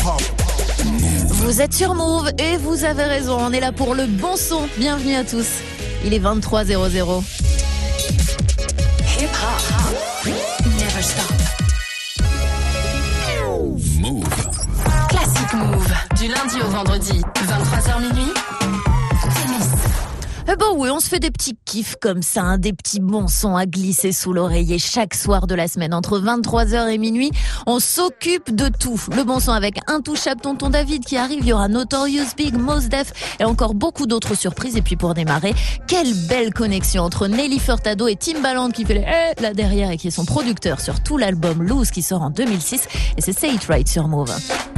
Vous êtes sur Move et vous avez raison, on est là pour le bon son. Bienvenue à tous. Il est 23h00. Hip hop, never stop. Move. Classic Move, du lundi au vendredi, 23h minuit. Eh ben oui, on se fait des petits kiffs comme ça, hein, des petits bons sons à glisser sous l'oreiller chaque soir de la semaine. Entre 23h et minuit, on s'occupe de tout. Le bon son avec Intouchable Tonton David qui arrive, il y aura Notorious Big, Mos Def et encore beaucoup d'autres surprises. Et puis pour démarrer, quelle belle connexion entre Nelly Furtado et Timbaland qui fait les là derrière et qui est son producteur sur tout l'album Loose qui sort en 2006. Et c'est Say It Right sur Move.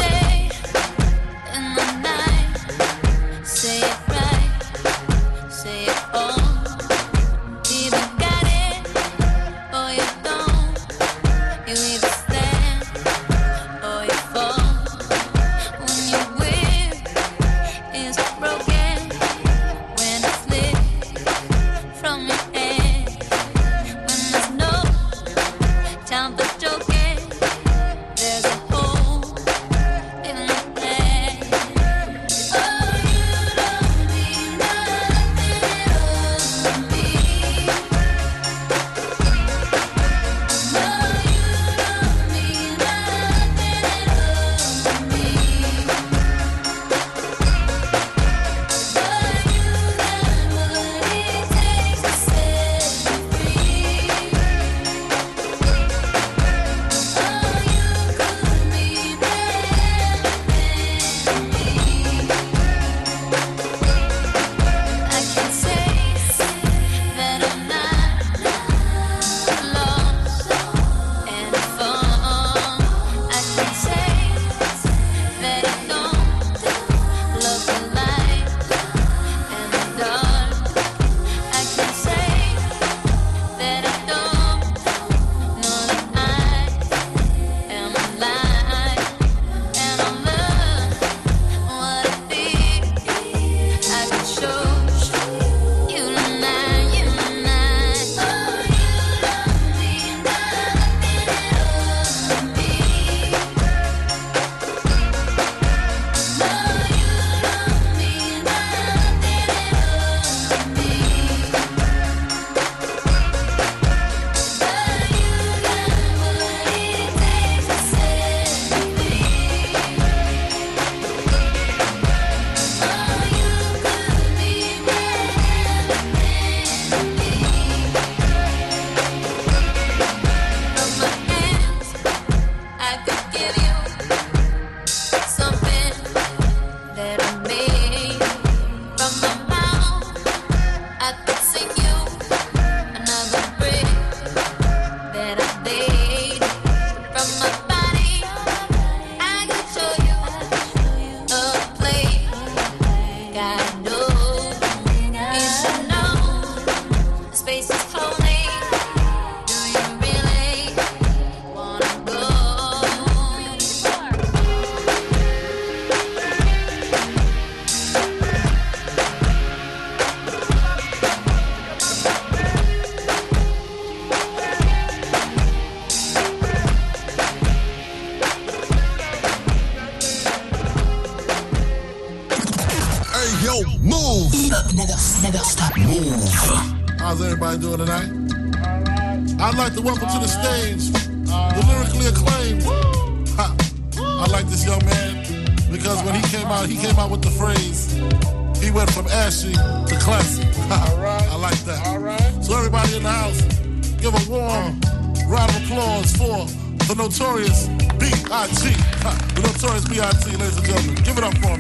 Never stop. Move. How's everybody doing tonight? I'd like to welcome to the stage the lyrically acclaimed. I like this young man because when he came out with the phrase, he went from ashy to classy. I like that. All right. So everybody in the house, give a warm round of applause for the Notorious B.I.G. The Notorious B.I.G., ladies and gentlemen. Give it up for him,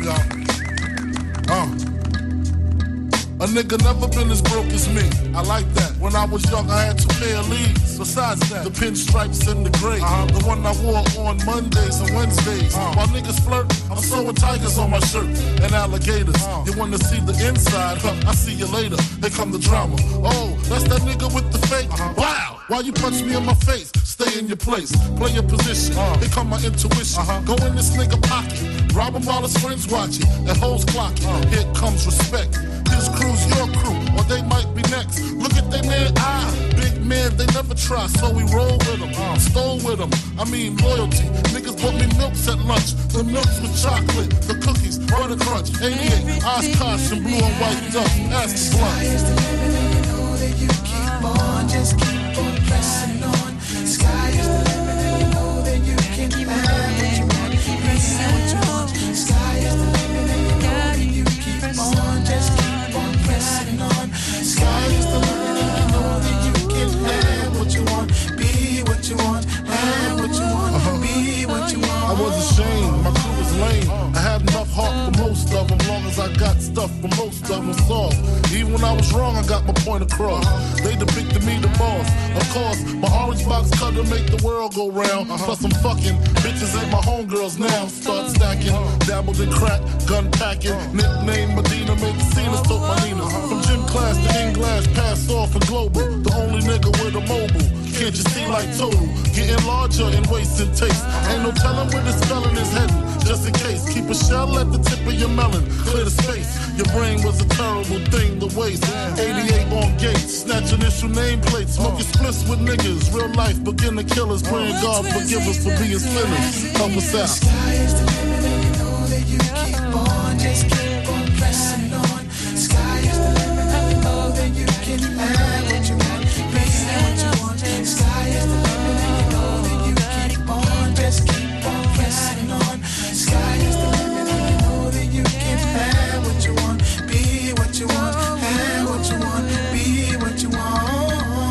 y'all. A nigga never been as broke as me. I like that. When I was young, I had 2 pair of leads. Besides that, the pinstripes and the gray. The one I wore on Mondays and Wednesdays. While niggas flirt, I'm sewing tigers on my shirt and alligators. You wanna see the inside? I see you later. Here come the drama. Oh, that's that nigga with the fake. Wow! Why you punch me in my face? Stay in your place. Play your position. Here come my intuition. Go in this nigga pocket. Rob him while his friends watching. And hoes clocking. Here comes respect. His crew's your crew, or they might be next. Look at they man eye, big man, they never try, so we roll with them. Stole with them, I mean loyalty. Niggas bought me milks at lunch. The milks with chocolate, the cookies, butter crunch, 88, Oshkosh and blue and white duck. Ask the blunt. Sky is the limit and you know that you keep on, just keep on pressing on. Sky is the limit and you know that you can keep on what you want, keep pressing what you want. Sky is the limit and you know that you keep on, just keep on pressing on. Sky is the limit and you know that you can have what you want, be what you want, have what you want, be what you want. I was ashamed, my crew was lame. I had enough heart for most of them, long as I got stuff for most of them soft. Even when I was wrong, I got my point across. They depicted me the boss. Of course, my orange box cutter make the world go round. Plus I'm fucking bitches ain't my homegirls now. Start stacking, dabbled in crack, gun packing. Nickname Medina, make scenes, took my Nina. From gym class to English, pass off for global. The only nigga with a mobile. Can't you see like total? Getting larger in waist and taste. Ain't no telling where this spelling is heading. Just in case, keep a shell at the tip of your melon. Clear the space. Your brain was a terrible thing to waste. 88 on gates, snatch initial nameplates. Smoking splits with niggas. Real life, beginner killers. Praying God forgive us for being sinners. Help us out. Sky is the limit and you know that you keep on, just keep on pressing on. Sky is the limit and you know that you can have what you want, be what you want. Sky is the limit and you know that you keep on, just keep on pressing on. Sky is the limit and you know that you can have what you want, be what you want, have what you want, be what you want.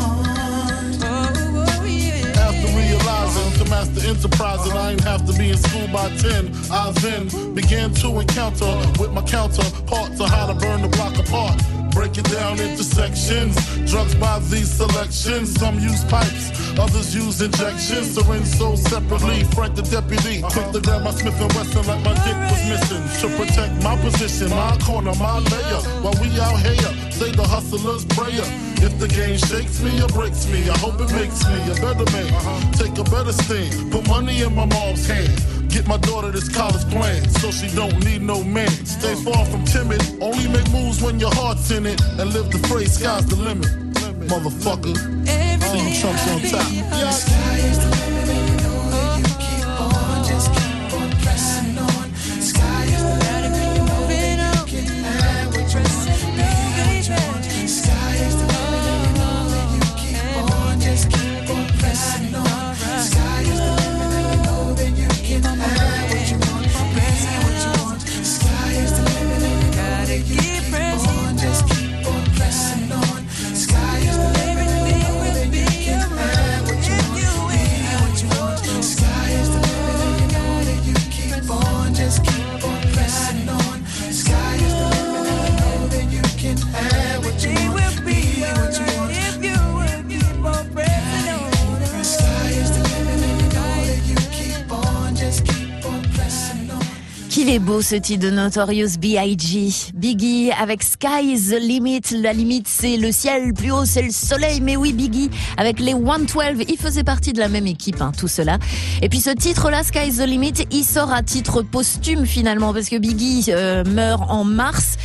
After realizing to master enterprise and I ain't have to be in school by 10, I then began to encounter with my counterparts on how to burn the block apart. Break it down into sections. Drugs by these selections. Some use pipes, others use injections. Syringe sold separately. Frank the deputy, quick to grab my Smith & Wesson like my dick was missing. To protect my position, my corner, my layer. While we out here, say the hustler's prayer. If the game shakes me or breaks me, I hope it makes me a better man. Take a better stand, put money in my mom's hand. Get my daughter this college plan, so she don't need no man. Stay far from timid, only make moves when your heart's in it. And live the phrase, sky's the limit. Motherfucker, see you chumps on top. The sky is the limit and you know that you keep on, just keep on pressing on. Sky is the limit and you know that you can have what you want, be what you want. Sky is the limit and you know that you keep on, just keep on pressing on. Sky is the limit and you know that you can have what you want, be what you want. Sky is the limit and you know that you keep on, just keep on pressing on. Sky is the limit and you know that you can have what you want, be what you want. Sky is the limit and you know that you keep on, just keep on pressing on. Sky is the limit and you know that you can have what you want, be what you want. If you will keep on pressing on. The sky is the limit and you know that you keep on, just keep on pressing on. Qu'il est beau ce titre de Notorious B.I.G. Biggie avec Sky is the Limit. La limite c'est le ciel, plus haut c'est le soleil. Mais oui, Biggie avec les 112, il faisait partie de la même équipe, tout cela. Et puis ce titre-là, Sky is the Limit, il sort à titre posthume finalement parce que Biggie meurt en mars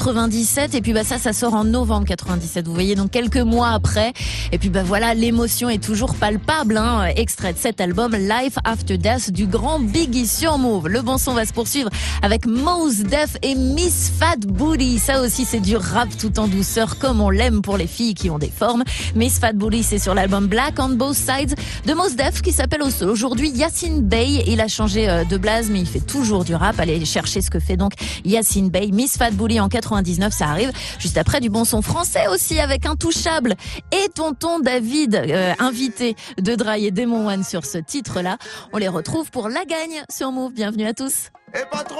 97 et puis ça sort en novembre 97. Vous voyez, donc quelques mois après. Et puis voilà, l'émotion est toujours palpable. Extrait de cet album Life After Death du grand Biggie sur Move. Le bon son va se poursuivre avec Mos Def et Miss Fat Booty. Ça aussi c'est du rap tout en douceur comme on l'aime pour les filles qui ont des formes. Miss Fat Booty, c'est sur l'album Black on Both Sides de Mos Def qui s'appelle aujourd'hui Yasin Bey. Il a changé de blase mais il fait toujours du rap. Allez chercher ce que fait donc Yasin Bey. Miss Fat Booty en 99, ça arrive juste après du bon son français aussi avec Intouchable et Tonton David, invité de Dry et Demon One sur ce titre-là. On les retrouve pour la gagne sur Move. Bienvenue à tous. Eh patron,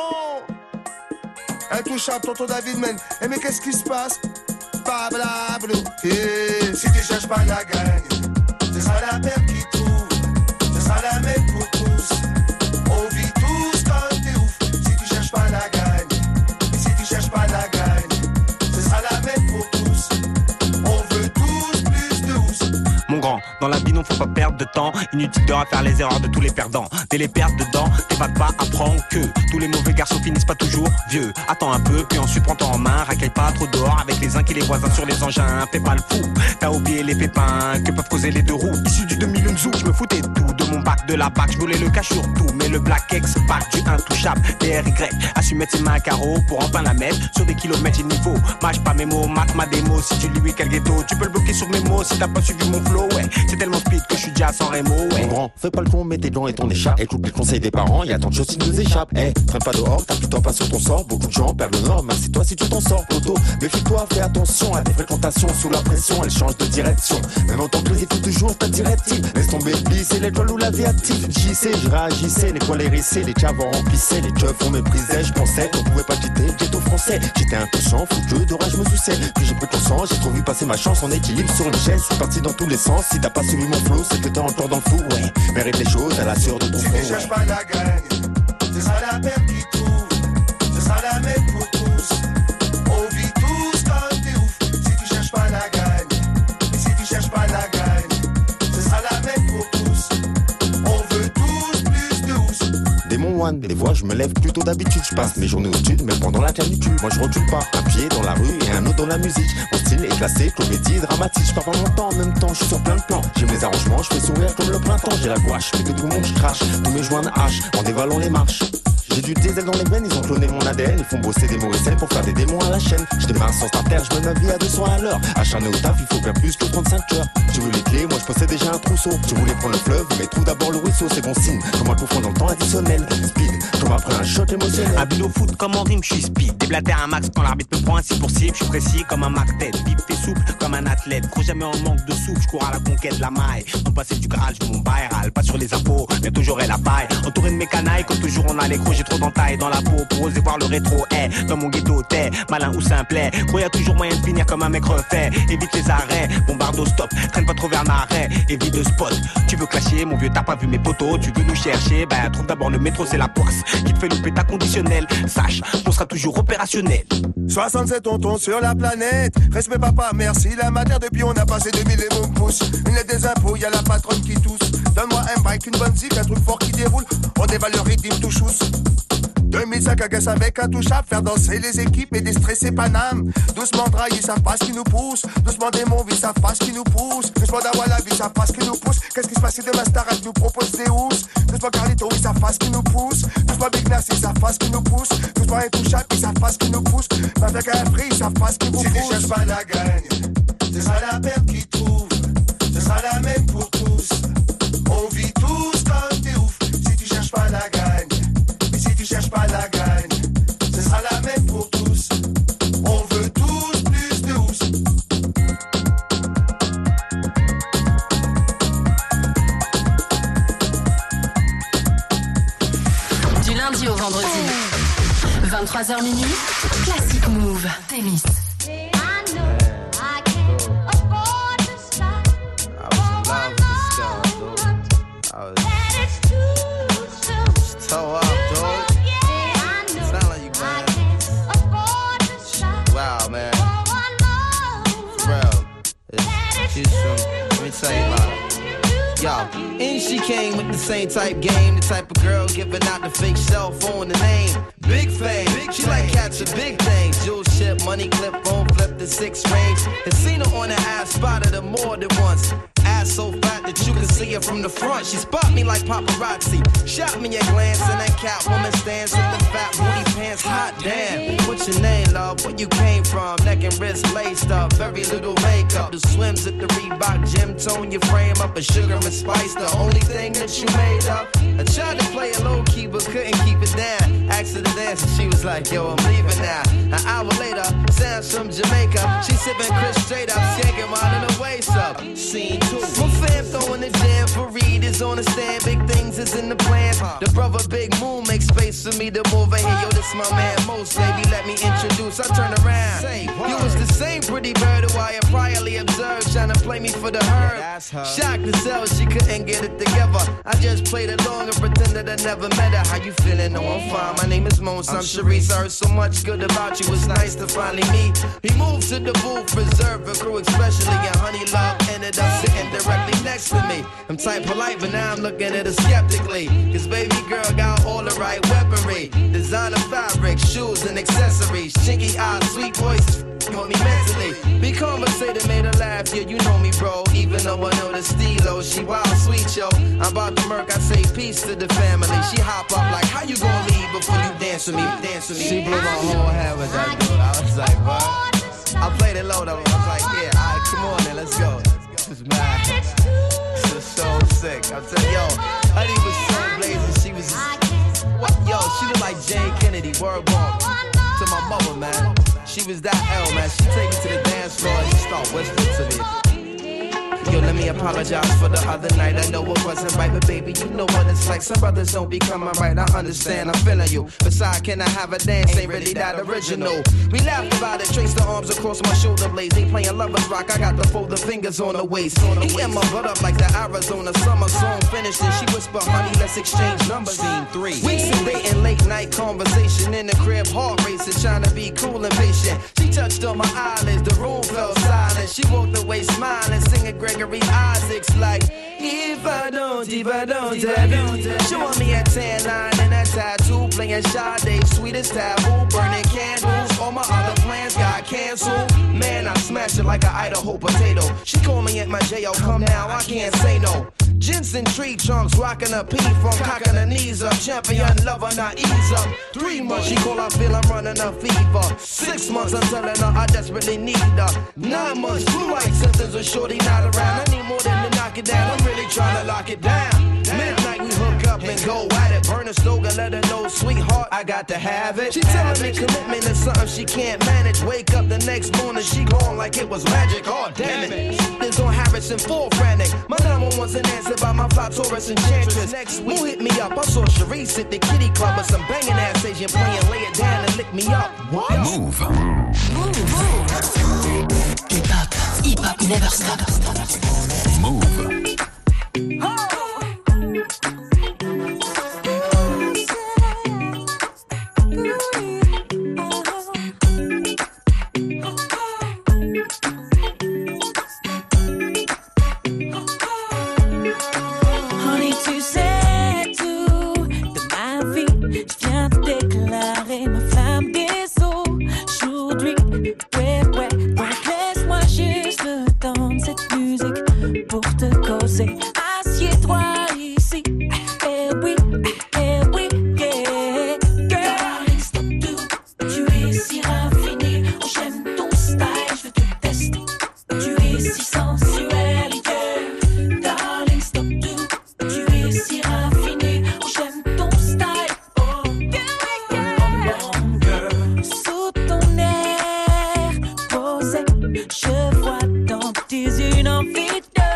Intouchable, Tonton David, man. Eh mais qu'est-ce qui se passe? Pas blabla. Eh, si tu cherches pas la gagne, ce sera la perte qui trouve. Ce sera la même pour tous. On vit tous comme des ouf. Si tu cherches pas la gagne, et si tu cherches pas la gagne, ce sera la même pour tous. On veut tous plus de ouf. Mon grand, dans la vie non faut pas perdre de temps. temps, inutile de refaire les erreurs de tous les perdants. Dès les pertes dedans, t'évades pas, apprends que tous les mauvais garçons finissent pas toujours vieux. Attends un peu, puis ensuite prends-toi en main, racaille pas trop dehors avec les uns qui les voisins sur les engins. Fais pas le fou, t'as oublié les pépins que peuvent causer les deux roues. Issu du 2000 Zou, je me foutais de tout, de mon bac, de la bac, je voulais le cash sur tout. Mais le Black X, bac du intouchable, DRY, a su mettre ses mains à carreau pour enfin la mettre sur des kilomètres j'ai niveau. Mâche pas mes mots, marque ma démo, si tu lui quel ghetto, tu peux le bloquer sur mes mots si t'as pas suivi mon flow, ouais. C'est tellement speed que je suis déjà sans rémo, ouais. Mon grand, fais pas le con, mets tes dents et ton écharpe. Écoute les conseils des parents, y'a tant de choses qui nous échappent. Traîne pas dehors, t'as plus de temps pas sur ton sort. Beaucoup de gens perdent le nord, merci toi si tu t'en sors, Auto. Méfie-toi, fais attention à tes fréquentations. Sous la pression, elles changent de direction. Même en tant que les écoutes toujours ta directive. Laisse tomber, c'est l'étoile ou la vie active. J'y sais, je réagissais, les poils hérissés, les caves remplissaient, les keufs on méprisait. Je pensais qu'on pouvait pas quitter le ghetto français. J'étais inconscient, foutu d'orage me souciais. Puis j'ai pris conscience, j'ai trop vu passer ma chance en équilibre sur une chaise. Je suis parti dans tous les sens. Si t'as pas suivi mon flow, c'est que t'es encore dans le fou, ouais. Mérite les choses à la sueur de ton front. Si tu cherches pas la gagne, c'est ça la perte qui trouve. C'est ça la même pour tous. On vit tous comme t'es ouf. Si tu cherches pas la gagne, et si tu cherches pas la gagne, c'est ça la même pour tous. On veut tous plus de housse. Démon One, des fois je me lève plutôt d'habitude. Je passe mes journées au sud, mais pendant la canicule. Moi je recule pas, un pied dans la rue et un autre dans la musique. Mon style est classé, comédie dramatique. Je pars pas mon temps en même temps, je suis sur plein de plans. J'aime les arrangements, je fais sourire comme le printemps. J'ai la gouache, mais que tout le monde je crache. Tous mes joints de hache, en dévalant les marches. J'ai du diesel dans les veines, ils ont cloné mon ADN. Ils font bosser des mauvaises pour faire des démons à la chaîne. Je démarre sans starter, je mène ma vie à 200 à l'heure. Acharné au taf, il faut bien plus que 35 heures. Tu veux les clés, moi je possède déjà un trousseau. Tu voulais prendre le fleuve, mais trouve d'abord le ruisseau. C'est bon signe, comme un coup franc dans le temps additionnel. Speed, comme après un choc émotionnel. Habile au foot comme en rime, je suis speed. Déblaté à un max quand l'arbitre me prend un 6 pour cible. Je suis précis comme un Mac tête, vif et souple comme un athlète. Cours jamais en manque de souffle, je cours à la conquête de la maille. En passé du Graal, je veux mon viral, pas sur les impôts, mais toujours la paille. Entouré de mes canailles, comme toujours on a les crocs, j'ai trop d'entailles dans la peau pour oser voir le rétro. Dans mon ghetto, t'es malin ou simplet. Gros, y'a toujours moyen de finir comme un mec refait. Évite les arrêts, bombarde au stop, traîne pas trop vers l'arrêt, évite de spot. Tu veux clasher, mon vieux, t'as pas vu mes potos. Tu veux nous chercher, bah trouve d'abord le métro, c'est la poisse qui te fait louper ta conditionnelle. Sache, on sera toujours opérationnel. 67 tontons sur la planète. Respect papa, merci la matière. Depuis on a passé 2000 et mon pouce. Une lettre des impôts, y'a la patronne qui tousse. Donne-moi un bike, une bonne zik, un truc fort qui déroule. On dévale le rythme tout chousse. 2005 agace avec un touchable, faire danser les équipes et déstresser Paname. Doucement draille, ils savent pas ce qui nous pousse. Doucement démon, ils savent pas ce qui nous pousse. Doucement Dawala, ils savent pas ce qui nous pousse. Qu'est-ce qui se passe si demain Starak nous propose des housses? Doucement Carlito, ils savent pas ce qui nous pousse. Doucement Big Nas, ils savent pas ce qui nous pousse. Doucement Intouchable, ils savent pas ce qui nous pousse. Avec un prix, ils savent pas ce qui vous pousse. Si tu cherches pas la gagne, c'est ça la perte qui trouve. C'est ça la même pour tous. On vit tous comme t'es ouf. Si tu cherches pas la gagne, si tu cherches pas la gagne, ce sera la même pour tous. On veut tous plus de housse. Du lundi au vendredi, 23h minuit, Classic Move, Témis. So up, dude. Sound like you, man. Wow, man. Bro, she's from, let me tell you about it. Yo, and she came with the same type game, the type of girl giving out the fake cell phone, the name. Big fame, she like catching big things. Jewel ship, money clip, phone flip the 6 range. And seen her on the ass, spotted her more than once. Ass so fat that you can see her from the front. She spot me like paparazzi. Shot me a glance and that Catwoman stands with the fat booty pants. Hot damn. What's your name, love? Where you came from? Neck and wrist laced up. Very little makeup. The swims at the Reebok gym. Tone your frame up. A sugar and spice. The only thing that you made up. I tried to play it low key but couldn't keep it down. Asked her to dance and she was like, yo, I'm leaving now. An hour later, sounds from Jamaica. She sipping Chris straight up. Skanking while in her waist up. Scene 2. My fam throwing the jam for Reed is on the stand. Big things is in the plan. The brother Big Moon makes space nice for me to move in here. Yo, this my man Most, baby, let me introduce. I turn around. You was the same pretty bird who I had priorly observed, trying to play me for the herd. Shocked to sell, she couldn't get it together. I just played along and pretended I never met her. How you feeling? No, I'm fine. My name is Mons. I'm Sharice. I heard so much good about you. It's nice to finally meet. He moved to the booth, reserved for crew, especially. And Honey Love ended up sitting directly next to me. I'm type polite, but now I'm looking at her skeptically. Cause baby girl got all the right weaponry. Designer fabric, shoes and accessories. Chinky eyes, sweet voice, got me mentally. Be conversated, made her laugh, yeah, you know me, bro. Even though I know the stilo, she wild, sweet, yo. I'm about to murk, I say peace to the family. She hop up like, how you gonna leave before you dance with me, dance with me? She blew my whole head with that dude. I was like, what? I played it low though. I was like, yeah, alright, come on then, let's go. This is mad. This is so sick. I'm telling yo, Honey was so blazing. She was what? Yo, she looked like Jane Kennedy. Word walk to my mother, man. She was that L, man. She take me to the dance floor and she start whispering to me. Yo, let me apologize for the other night. I know it wasn't right, but baby, you know what it's like. Some brothers don't be coming right. I understand, I'm feeling you. Besides, can I have a dance? Ain't really that original. We laughed about it, traced the arms across my shoulder blades. Ain't playing lovers rock, I got the fold the fingers on the waist. He and my butt up like the Arizona summer song finished. And she whispered, honey, let's exchange numbers. Scene 3. Weeks of dating, late night conversation in the crib, heart racing, trying to be cool and patient. She touched on my eyelids, the room fell silent. She walked away smiling, singing Gregory Isaacs like, if I don't, showing me a tan line and a tattoo, playing Sade, sweetest taboo, burning candles. All my other plans got canceled. Man, I smashed it like an Idaho potato. She called me at my J.O. Come now, I can't say no. Jensen tree trunks, rocking a P from cocking her knees up. Champion lover, not ease up. 3 months, she call, I feel I'm running a fever. 6 months, I'm telling her I desperately need her. 9 months, blue light symptoms of shorty not around. I need more than to knock it down, I'm really trying to lock it down. Midnight, we hook up and go at it. Burn a stove and let her know, sweetheart, I got to have it. She telling me commitment is something she can't manage. Wake up the next morning, she gone like it was magic. Oh, damn it. This on Harrison, full frantic. My number one's an answer by my fly Taurus enchantress. Next week, who hit me up? I saw Sharice at the kitty club with some banging ass Asian playing, lay it down and lick me up. What? Move. Hip hop never stop. Move. Assieds-toi ici, eh oui, yeah. Darling, stop tout, tu es si raffiné. Oh, j'aime ton style, je veux te tester. Tu es si sensuel, yeah. Darling, stop tout, tu es si raffiné. Oh, j'aime ton style, oh, yeah. Sous ton air posé, je vois dans tes yeux une envie de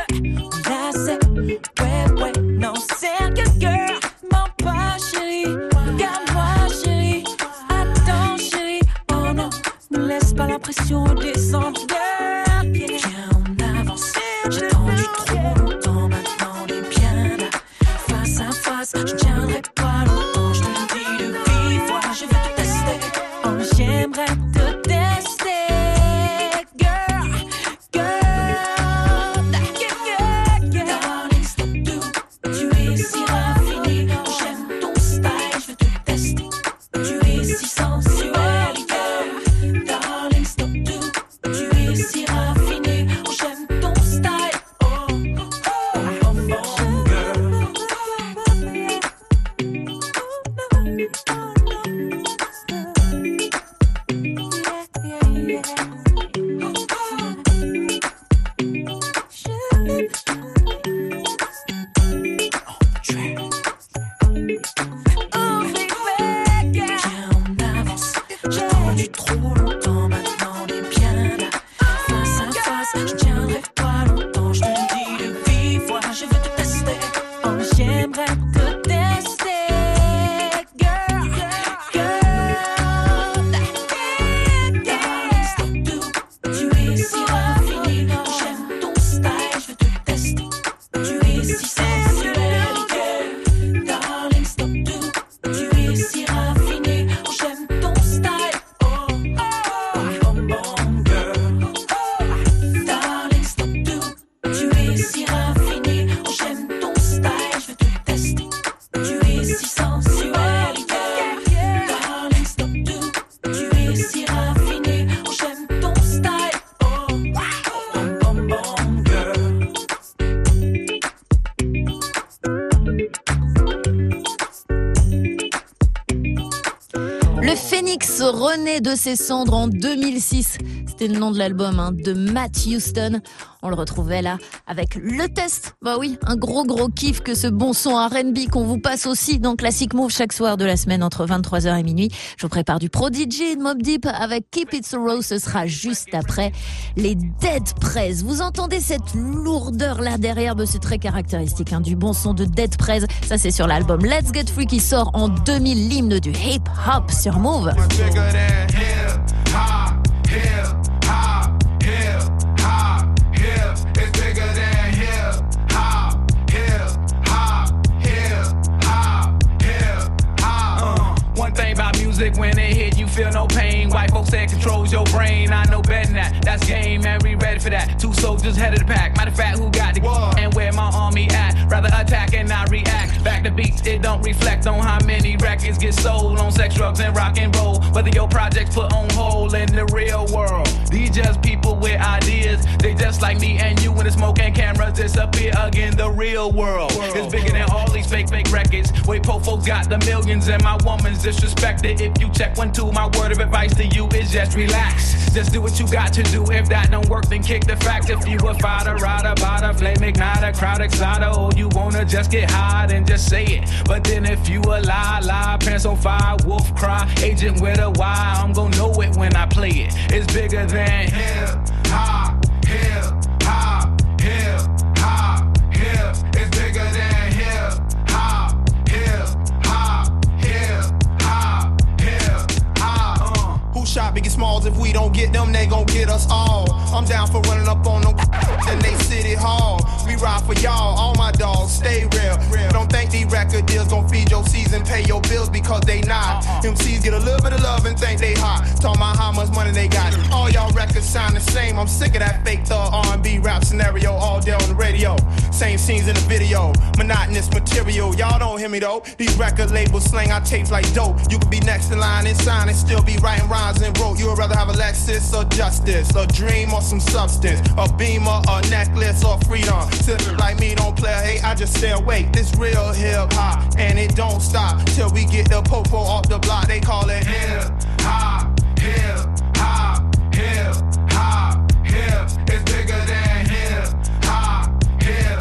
ouais, non, sérieux, girl, mens pas, chérie. Regarde-moi, chérie. Attends, chérie. Oh non, ne laisse pas l'impression descendre, girl. Viens, on avance. J'ai attendu trop longtemps, maintenant on est bien là. Face à face, je tiendrai pas longtemps. Je te le dis de vive voix, je veux te tester. Oh, j'aimerais te tester, girl. Le Phénix renaît de ses cendres en 2006. C'était le nom de l'album de Matt Houston. On le retrouvait là avec Le Test. Bah oui, un gros kiff que ce bon son R&B qu'on vous passe aussi dans Classic Move chaque soir de la semaine entre 23h et minuit. Je vous prépare du Prodigy et de Mobb Deep avec Keep It So Raw. Ce sera juste après les Dead Prez. Vous entendez cette lourdeur là derrière, c'est très caractéristique du bon son de Dead Prez. Ça c'est sur l'album Let's Get Free qui sort en 2000, l'hymne du hip hop sur Move. When it hit, you feel no pain. White folks say it controls your brain. I know better than that. That's game, and we ready for that. 2 soldiers head of the pack. Matter of fact, who got the and where my army at? Rather attack and not react. Back to beats, it don't reflect on how many records get sold on sex, drugs, and rock and roll. Whether your projects put on hold in the real world. These just people with ideas. They just like me and you when the smoke and cameras disappear again. The real world is bigger than all these fake records. Wait, po folks got the millions and my woman's disrespected. If you check 1, 2, my word of advice to you is just relax. Just do what you got to do. If that don't work, then kick the facts. If you a fighter, rider, bada, flame igniter, crowd exciter, or you wanna just get high, then just say it. But then if you a lie, pants on fire, wolf cry, agent with a Y, I'm gon' know it when I play it. It's bigger than hip hop, hip hop, hip hop, hip. It's bigger than hip hop, hip hop, hip hop, hip hop. Who shot Biggie Smalls? If we don't get them, they gon' get us all. I'm down for running up on them in they city hall. We ride for y'all, all my dogs, stay real. Don't think these record deals gon' feed your season, pay your bills because they not. MCs get a little bit of love and think they hot. Talking about how much money they got. All y'all records sound the same. I'm sick of that fake thug R&B rap scenario all day on the radio. Same scenes in the video, monotonous material. Y'all don't hear me though. These record labels slang our tapes like dope. You could be next in line and sign and still be writing rhymes and wrote. You would rather have a Lexus or justice, a dream or some substance, a beamer, a necklace or freedom. Sister like me don't play, hey, I just stay awake. This real hip hop, and it don't stop till we get the popo off the block. They call it hip hop, hip hop, hip hop, hip. It's bigger than hip hop, hip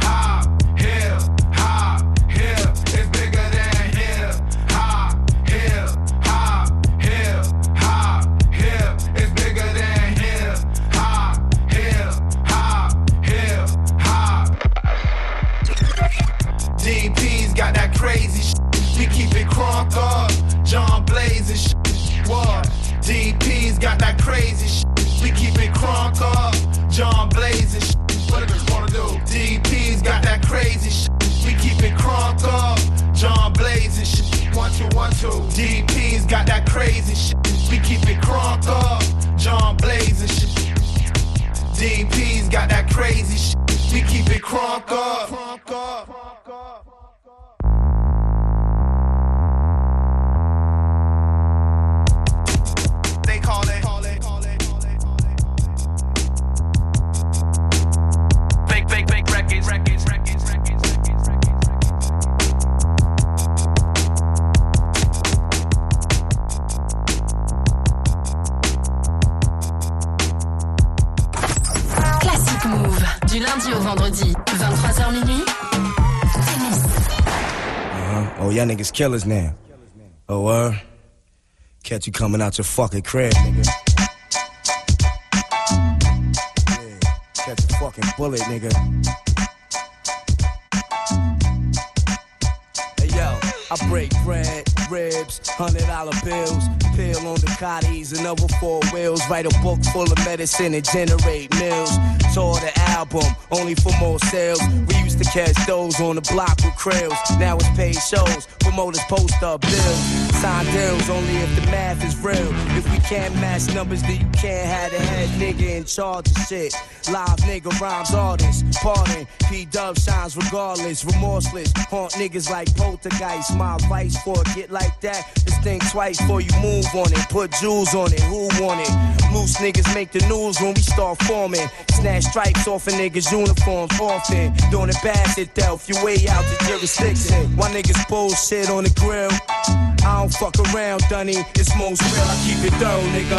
hop, hip hop, hip. It's bigger than hip hop, hip hop, hip hop, hip. It's bigger than hip hop, hip hop, hip hop. DP's got that crazy shit. We keep it crunk up. John Blaze and shit. What? DP's got that crazy shit. We keep it crunk up. John Blaze and shit. What do you wanna do? DP's got that crazy shit. We keep it crunk up. John Blaze and shit. 1, 2, 1, 2. DP's got that crazy shit. We keep it crunk up. John Blaze and shit. DP's got that crazy shit. We keep it crunk up. They call it fake records. Classic Move, du lundi au vendredi, 23h minuit. Oh, y'all niggas killers now. Oh, catch you coming out your fucking crib, nigga. Yeah, catch a fucking bullet, nigga. Hey, yo, I break bread, ribs, $100 bills, pill on Ducatis and over 4 wheels, write a book full of medicine and generate mills. Tour the album, only for more sales. We used to catch those on the block with krills. Now it's paid shows, promoters post up bills. Sign deals only if the math is real. If we can't match numbers, then you can't have the head nigga in charge of shit. Live nigga rhymes artists, pardon. P-Dub shines regardless, remorseless. Haunt niggas like poltergeist. My advice for a get like that is think twice before you move on it. Put jewels on it, who want it? Loose niggas make the news when we start forming. Snatch stripes off a niggas' uniforms often. Doing it bad, it dealt your way out the jurisdiction. Why niggas bullshit on the grill? I don't fuck around, Dunny. It's most real, I keep it thorough, nigga.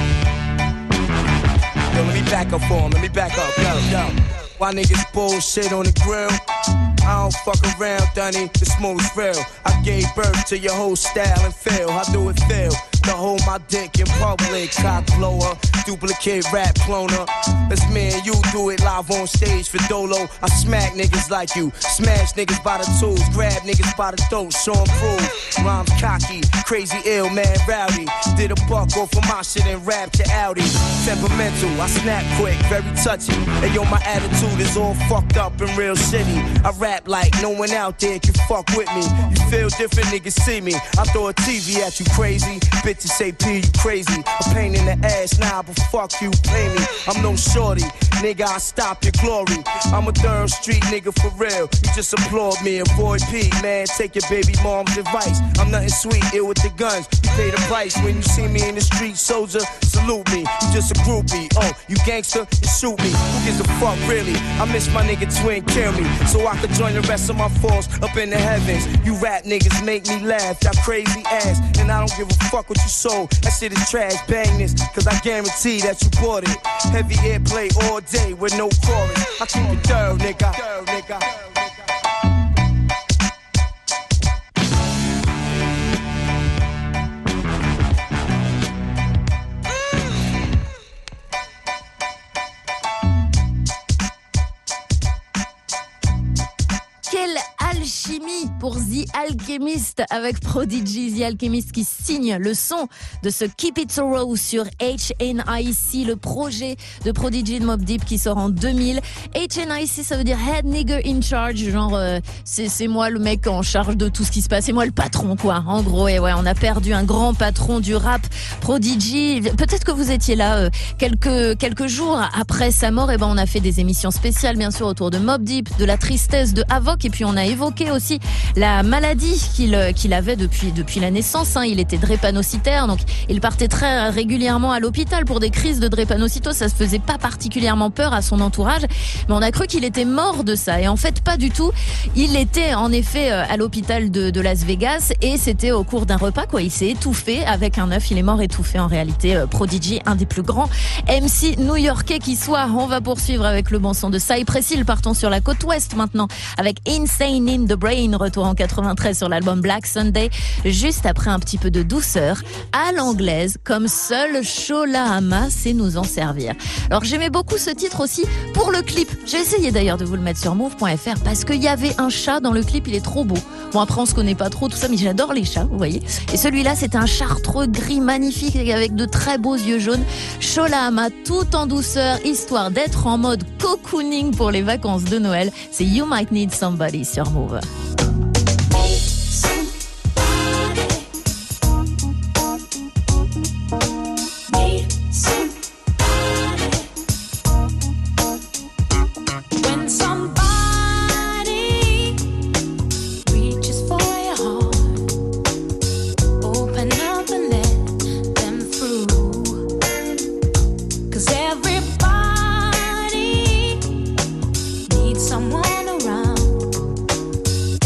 Yo, let me back up for him, let me back up, yo. Why niggas bullshit on the grill? I don't fuck around, Dunny, it's most real. I gave birth to your whole style and feel. How do it feel to hold my dick in public? Cock blower, duplicate rap cloner. It's me and you do it live on stage for Dolo. I smack niggas like you, smash niggas by the tools, grab niggas by the throat, show 'em prove. Rhymes cocky, crazy ill, man rowdy. Did a buck off of my shit and rap to Audi. Temperamental, I snap quick, very touchy. And yo, my attitude is all fucked up and real shitty. I rap like no one out there can fuck with me. You feel different, niggas see me. I throw a TV at you, crazy. Bitches say P, you crazy. A pain in the ass, nah, but fuck you, pay me. I'm no shorty, nigga, I stop your glory. I'm a third street nigga for real. You just applaud me, avoid P, man. Take your baby mom's advice. I'm nothing sweet, ill with the guns. You pay the price when you see me in the street, soldier. Salute me, you just a groupie. Oh, you gangster, you shoot me. Who gives a fuck, really? I miss my nigga Twin, kill me. So I could join the rest of my force up in the heavens. You rap niggas make me laugh, y'all crazy ass. And I don't give a fuck what you sold. That shit is trash, bang this, cause I guarantee that you bought it. Heavy airplay all day with no chorus. I keep it thorough, nigga. Quelle alchimie pour The Alchemist avec Prodigy. The Alchemist qui signe le son de ce Keep It So Raw sur HNIC, le projet de Prodigy de Mobb Deep qui sort en 2000. HNIC, ça veut dire Head Nigger in Charge, genre c'est moi le mec en charge de tout ce qui se passe, c'est moi le patron quoi. En gros, et ouais, on a perdu un grand patron du rap, Prodigy. Peut-être que vous étiez là quelques jours après sa mort. Et ben on a fait des émissions spéciales bien sûr autour de Mobb Deep, de la tristesse de Havoc. Et puis on a évoqué aussi la maladie qu'il avait depuis la naissance. Il était drépanocytaire, donc il partait très régulièrement à l'hôpital pour des crises de drépanocytose. Ça se faisait pas particulièrement peur à son entourage, mais on a cru qu'il était mort de ça. Et en fait, pas du tout. Il était en effet à l'hôpital de Las Vegas et c'était au cours d'un repas quoi. Il s'est étouffé avec un œuf. Il est mort étouffé en réalité. Prodigy, un des plus grands MC new-yorkais qui soit. On va poursuivre avec le bon son de Cypress Hill. Partons sur la côte ouest maintenant avec Insane in the Brain, retour en 93 sur l'album Black Sunday, juste après un petit peu de douceur à l'anglaise, comme seul Sholahama sait nous en servir. Alors j'aimais beaucoup ce titre aussi pour le clip. J'ai essayé d'ailleurs de vous le mettre sur move.fr parce qu'il y avait un chat dans le clip, il est trop beau. Bon après on se connaît pas trop tout ça, mais j'adore les chats, vous voyez. Et celui-là c'est un chartreux gris magnifique avec de très beaux yeux jaunes. Sholahama tout en douceur, histoire d'être en mode cocooning pour les vacances de Noël. C'est You Might Need Somebody sur Move. Someone around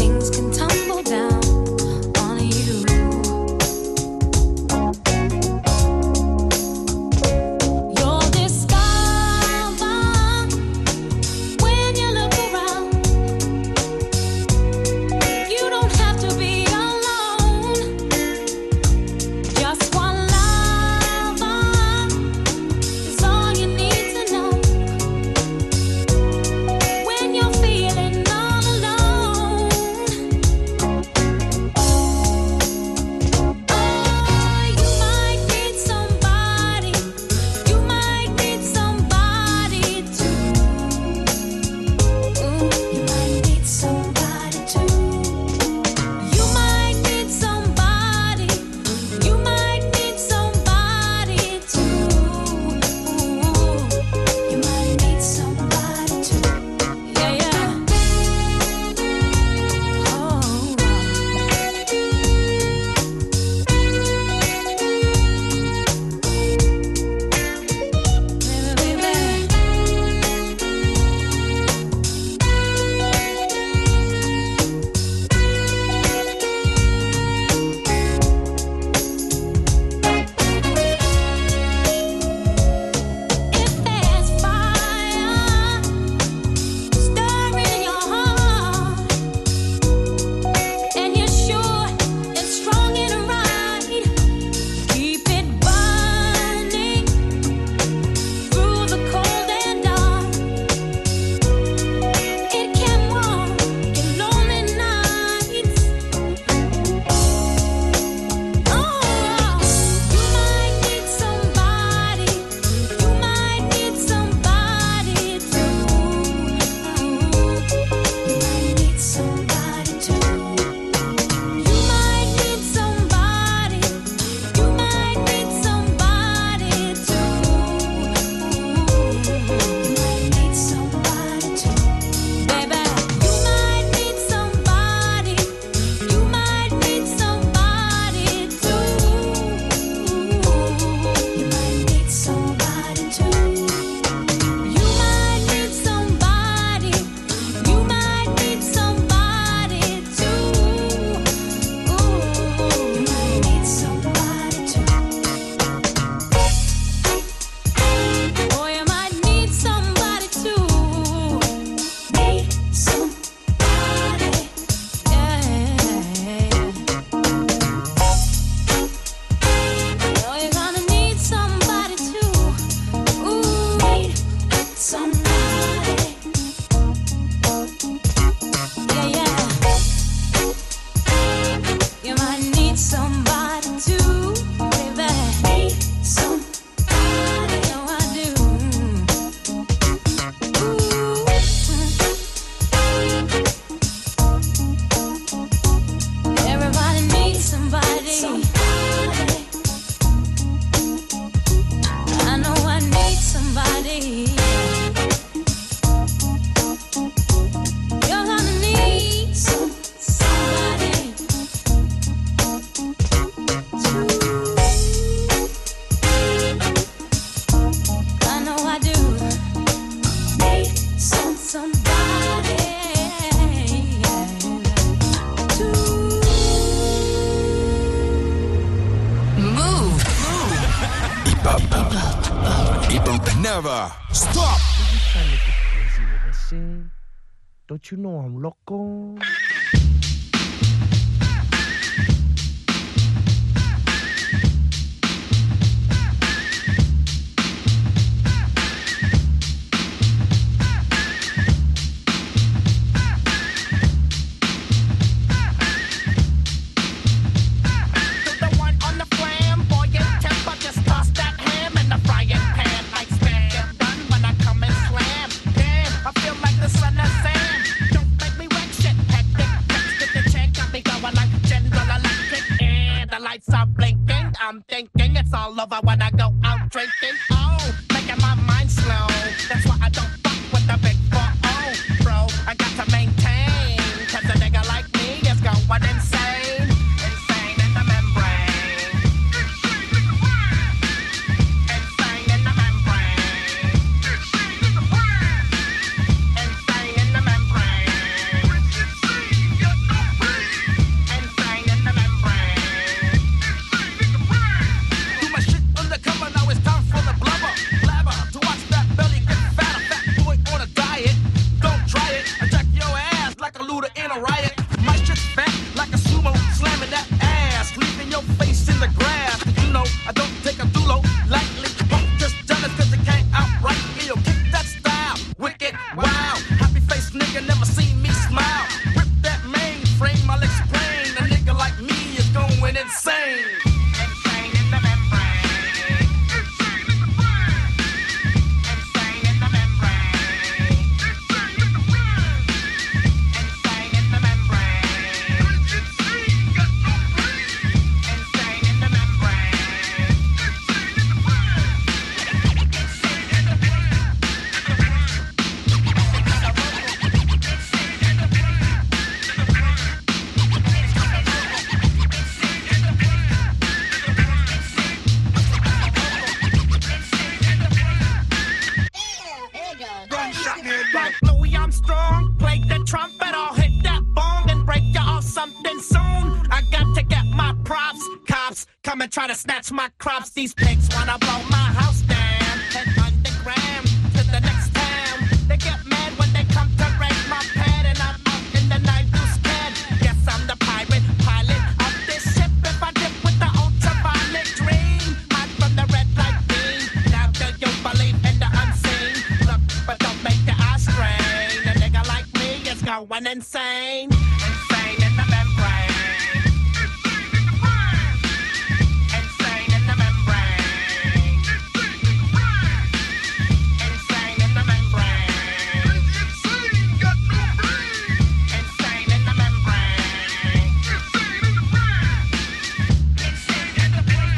Never stop. Don't you know I'm loco? I'm thinking it's all over when I go out drinking. Oh, making my mind slow. That's why I don't fuck with the big 4-0, bro. I got to maintain, cause a nigga like me is going insane. Insane in the membrane. Insane in the membrane. Insane in the membrane. Insane in the membrane. In a riot, my shit's fat like a sumo, slamming that ass, leaving your face in the grass. You know I don't take a dulo lightly, but just jealous cause it can't outright me. Yo, kick that style, wicked, wow. Happy face nigga never seen me smile. Rip that mainframe, I'll explain. A nigga like me is going insane. Insane in the membrane. Insane in the brain. Insane in the membrane. Insane in the brain. Insane in the membrane. Got no brain. Insane in the membrane. Insane in the brain. Insane in the brain. Like Louis Armstrong, play the trumpet, I'll hit that bong and break you off something soon. I got to get my props, cops come and try to snatch my crops. These pigs wanna blow my house down, head underground to the next town. They get mad when they come to raid my pad and I'm out in the night loose can. Guess I'm the pirate pilot of this ship if I dip with the ultraviolet dream. Hide from the red light beam. Now do you believe in the unseen? Look, but don't make your eyes strain. A nigga like me is going insane. Insane in the membrane. Insane in the membrane. Insane in the membrane. Got no brain. Insane in the membrane. Insane in the brain.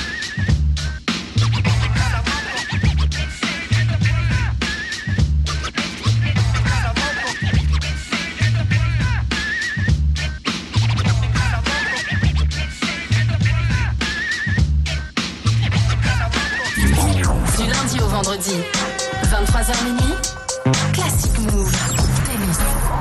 Du lundi au vendredi, 23h minuit, Classic Move. Tennis.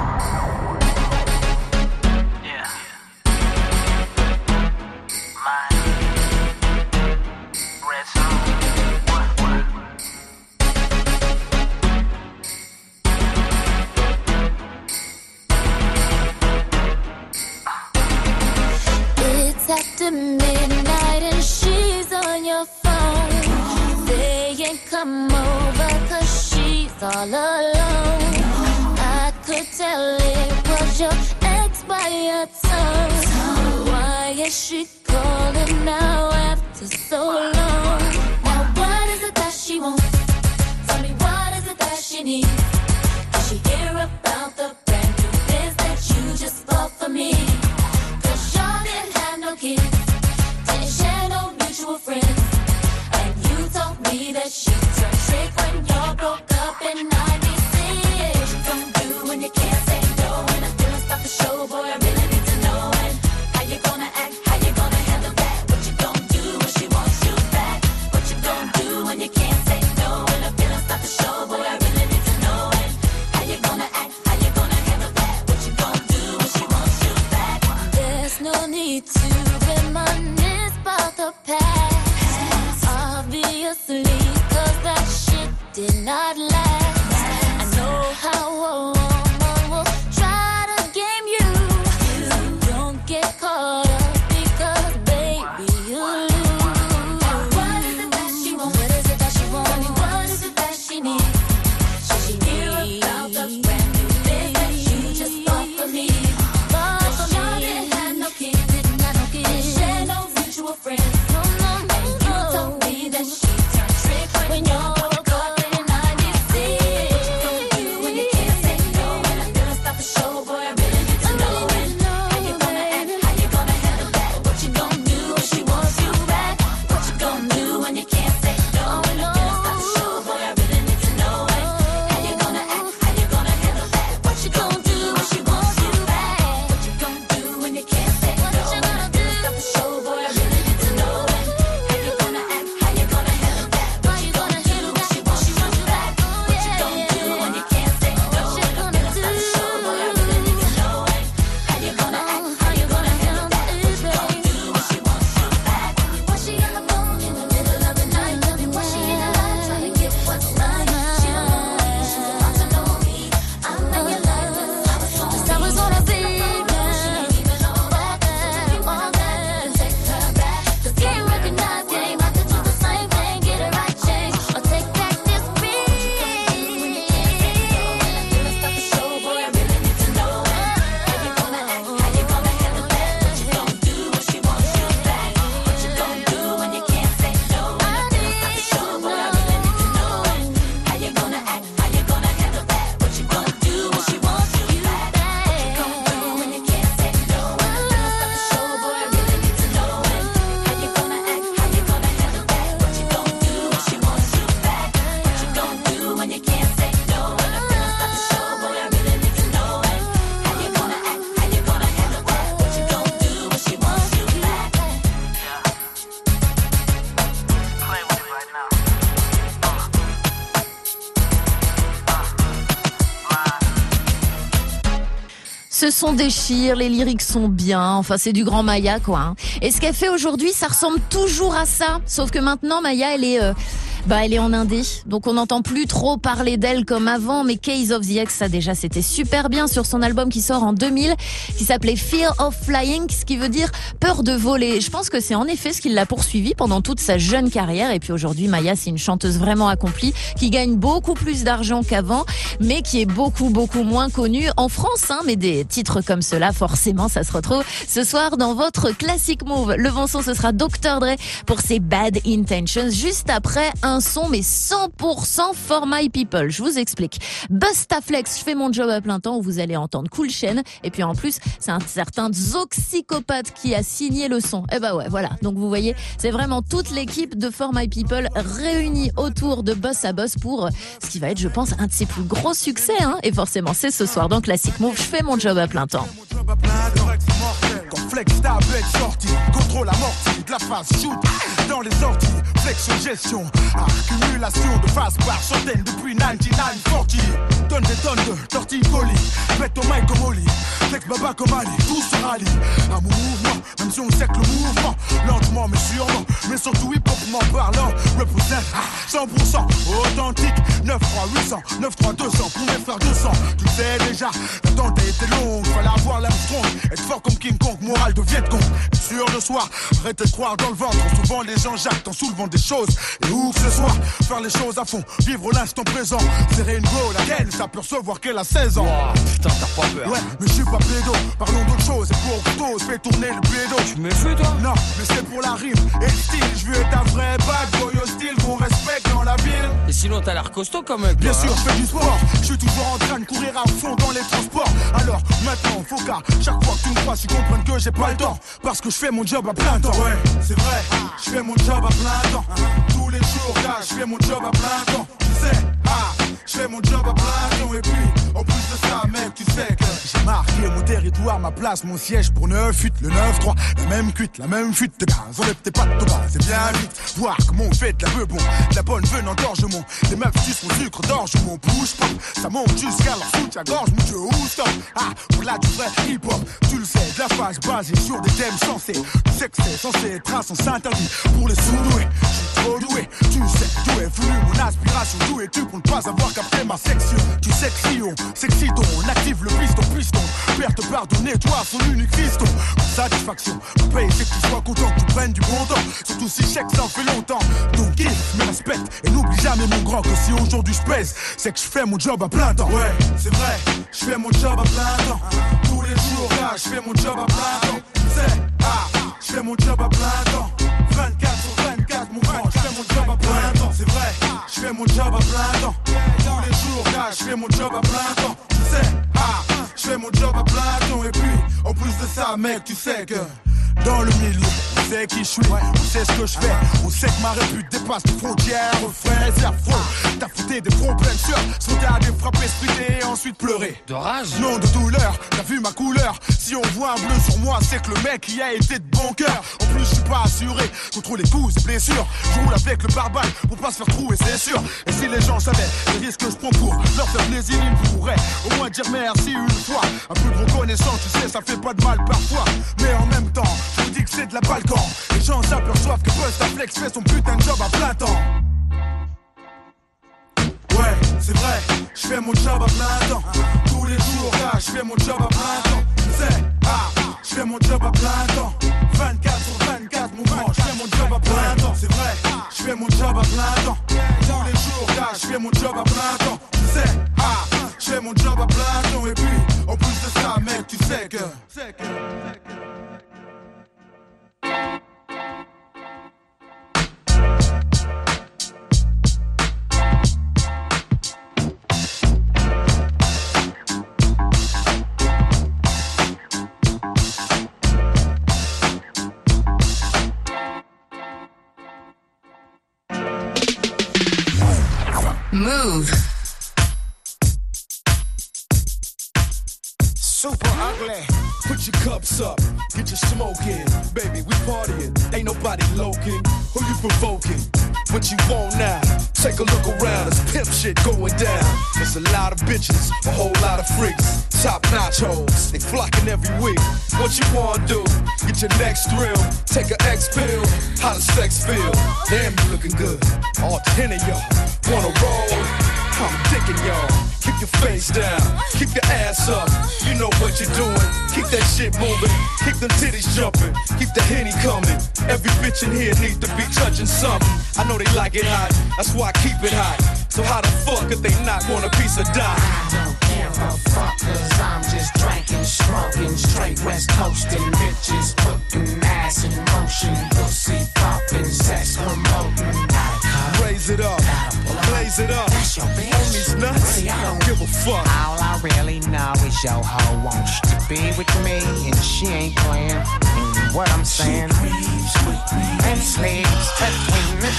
It's after midnight and she's on your phone, saying come over cause she's all alone. I could tell it was your ex by your tone. Why is she calling now after so long? Now what is it that she wants? Tell me what is it that she needs? Did she hear about the brand new biz that you just bought for me? Cause y'all didn't have no kids, didn't share no mutual friends, and you told me that she turned trick when y'all broke up in 96. What you gonna do when you can't say no? And I feeling stop the show, boy, I really need to know. And how you gonna act, how you gonna handle that? What you gonna do when she wants you back? What you gonna do when you can't say no? And I feeling stop the show, boy, I really need to know. And how you gonna act, how you gonna handle that? What you gonna do when she wants you back? There's no need to reminisce about the past. Obviously seriously, cause that shit did not last. I know how a woman will try to game you. So don't get caught up because baby you lose. What is it that she wants? What is it that she wants? Tell me what is it that she needs? Should she hear about the brand new biz that you just bought for me? Cause y'all didn't have no kids, didn't have no kids, didn't share no mutual friends. No, no, no. And you told me that she turned trick when you woke up in 96. What you gonna do when you can't say no? And I feel stop the show, boy, I really need to know. How you gonna act? How you gonna handle that? What you gonna do when she wants you back? What you gonna do when you can't say no? And I feel stop the show, boy, I really need to know. How you gonna act? How you gonna handle that? What you gonna do when she wants you back? What you gonna do when you can't say no? What you gonna do? Stop the show, boy, I really need to know. How you gonna act? How you gonna handle that? What you gonna do when she wants you back? What you gonna do when you can't say no? What you gonna do? Stop the show, boy, I really need to know. How you gonna act? How you gonna handle that? What you gonna do when she wants you back? Was she on the phone in the middle of the night? Tell me, was she in the line trying to get what's mine? She don't know me, she's about to know me. I'm in your life, just I was gonna be there. All that, take her back. 'Cause game recognized game, I could do the same thing, get it right, change, or take back this ring. Stop the show, boy, I really need to know. How you gonna act? How you gonna handle that? What you gonna do when she wants you back? What you gonna do when you can't say no? Stop the show, boy, I really need to know. How you gonna act? How you gonna handle that? What you gonna do when she wants you back? What you gonna do when you can't say no? Stop the show, boy, I really need to know. How you gonna act? How you gonna handle that? What you gonna do when she wants you back? What you gonna do when you can't say no? Stop the show, boy, I really need to know. How you gonna act? How you gonna handle that? What you gonna do when she wants you back? Play with it right now. Ce son déchire, les lyrics sont bien, enfin c'est du grand Maya quoi. Hein. Et ce qu'elle fait aujourd'hui, ça ressemble toujours à ça, sauf que maintenant Maya elle est en indé, donc on n'entend plus trop parler d'elle comme avant, mais Case of the X, ça déjà c'était super bien sur son album qui sort en 2000, qui s'appelait Fear of Flying, ce qui veut dire peur de voler. Je pense que c'est en effet ce qui l'a poursuivi pendant toute sa jeune carrière, et puis aujourd'hui Maya c'est une chanteuse vraiment accomplie, qui gagne beaucoup plus d'argent qu'avant, mais qui est beaucoup moins connue en France, hein, mais des titres comme cela, forcément ça se retrouve ce soir dans votre Classic Move. Le bon son, ce sera Dr. Dre pour ses Bad Intentions, juste après un son mais 100% for my people. Je vous explique. Bustaflex, je fais mon job à plein temps, où vous allez entendre Cool Chain, et puis en plus c'est un certain Zoxycopathe qui a signé le son. Et bah ouais, voilà. Donc vous voyez, c'est vraiment toute l'équipe de For My People réunie autour de Boss à Boss pour ce qui va être, je pense, un de ses plus gros succès, hein. Et forcément c'est ce soir dans Classic Move. Je fais mon job à plein temps. Quand Flex ta bec sortie, contrôle amorti de la phase shoot dans les orties, flexion gestion, accumulation de phase par centaines depuis 9940. Donne des tonnes de tortilles colis, mets ton mic comme Oli, flex baba comme Ali, tout se rallie à mon mouvement, même si on sait que le mouvement, lentement mais sûrement, mais surtout hip-hopement parlant, représente 100% authentique, 93800, 93200 pour mes frères 200, tu le sais déjà, l'attente a été longue, fallait avoir l'âme strong, être fort comme King Kong, morale de Vietcong, sur le soir, arrêtez de croire dans le ventre, souvent les gens jactent en soulevant des choses, et où que ce soit, faire les choses à fond, vivre l'instant présent, serrer une go, laquelle ça peut recevoir qu'elle a 16 ans. Wow, putain, t'as pas peur. Ouais, mais je suis pas pédo, parlons d'autre chose, et pour couteau, je fais tourner le pédo. Tu me fais toi? Non, mais c'est pour la rime, et le style, je veux être un vrai bad boy hostile qu'on respecte dans la ville. Et sinon t'as l'air costaud quand même. Bien sûr, je fais du sport, je suis toujours en train de courir à fond dans les transports. Alors maintenant, faut qu'à chaque fois que tu me crois, tu comprennes que j'ai pas le temps, parce que je fais mon job à plein temps. Ouais, c'est vrai, je fais mon job à plein temps. Tous les jours, là, je fais mon job à plein temps. Tu sais, je fais mon job à plein temps. Et puis, en plus de ça, mec, tu sais que j'ai marqué mon territoire, ma place, mon siège pour 9-8, le 9-3. La même cuite, la même fuite de gaz. Enlève tes pattes au bas, c'est bien vite. Voir comment on fait de la beuh bon, de la bonne veine en gorgement. Les meufs sucent mon sucre d'orge, mon push pop. Ça monte jusqu'à leur soutien-gorge, mon dieu, où stop. Ah, voilà du vrai hip-hop, tu le sais, de la phase basée sur des thèmes sensés. Tu sais que c'est censé être un sens interdit pour les sous-doués. Je suis trop doué, tu sais d'où est venue mon aspiration. D'où es-tu pour ne pas avoir capté ma section? Tu sais que si on s'excite, on active le piston. Père te pardonner, toi, son unique fiston. Satisfaction, mon paye, c'est que tu sois content, que tu prennes du bon temps. Surtout si chèque, ça en fait longtemps. Donc kiffe, me respecte et n'oublie jamais mon grand que si aujourd'hui je pèse, c'est que je fais mon job à plein temps. Ouais, c'est vrai, je fais mon job à plein temps. Tous les jours, là, je fais mon job à plein temps. C'est, je fais mon job à plein temps. 24 sur 24, mon grand, je fais mon job à plein temps. C'est vrai, je fais mon job à plein temps. Tous les jours, là, je fais mon job à plein temps. C'est, je fais mon job à plein temps. Et puis, en plus de ça, mec, tu sais que dans le milieu, on sait qui je suis, on sait ce que je fais. On sait que ma répute dépasse les frontières. Frère, c'est affreux. T'as fouté des fronts pleins de sueur, sauté à des frapper, splitter et ensuite pleurer. De rage? Non, de douleur, t'as vu ma couleur. Si on voit un bleu sur moi, c'est que le mec y a été de bon cœur. En plus, je suis pas assuré contre les coups et blessures. Je roule avec le barbare pour pas se faire trouer, c'est sûr. Et si les gens savaient les risques que je prends pour leur faire plaisir, ils pourraient au moins dire merci une fois. Un peu de reconnaissance, tu sais, ça fait pas de mal parfois. Mais en même temps, je vous dis que c'est de la balcon. Les gens s'aperçoivent que Bustaflex fait son putain de job à plein temps. Ouais, c'est vrai, je fais mon job à plein temps. Tous les jours, là, je fais mon job à plein temps. C'est, je fais mon job à plein temps. 24 sur 24, mon grand, je fais mon job à plein temps. C'est vrai, je fais mon job à plein temps. Tous les jours, là, je fais mon job à plein temps. C'est, je fais mon job à plein temps. Et puis, en plus de ça, mec, tu sais que Move. Super ugly. Put your cups up, get your smoke in. Baby, we partying, ain't nobody loking. Who you provoking? What you want now? Take a look around, it's pimp shit going down. There's a lot of bitches, a whole lot of freaks. Top-notch hoes, they flocking every week. What you wanna do? Get your next thrill. Take an X pill, how does sex feel? Damn, you looking good. All 10 of y'all wanna roll? I'm dicking y'all. Keep your face down, keep your ass up. You know what you're doing. Keep that shit moving, keep them titties jumping, keep the Henny coming. Every bitch in here needs to be touching something. I know they like it hot, that's why I keep it hot. So how the fuck could they not want a piece of dime? I don't care a fuck, cause I'm just drinking, smoking, straight west coasting, bitches putting ass in motion, pussy popping, sex promoting. Raise it up, blaze it up. On these nuts, I don't give a fuck. All I really know is your hoe wants to be with me, and she ain't playing. And what I'm saying, and sleeps between the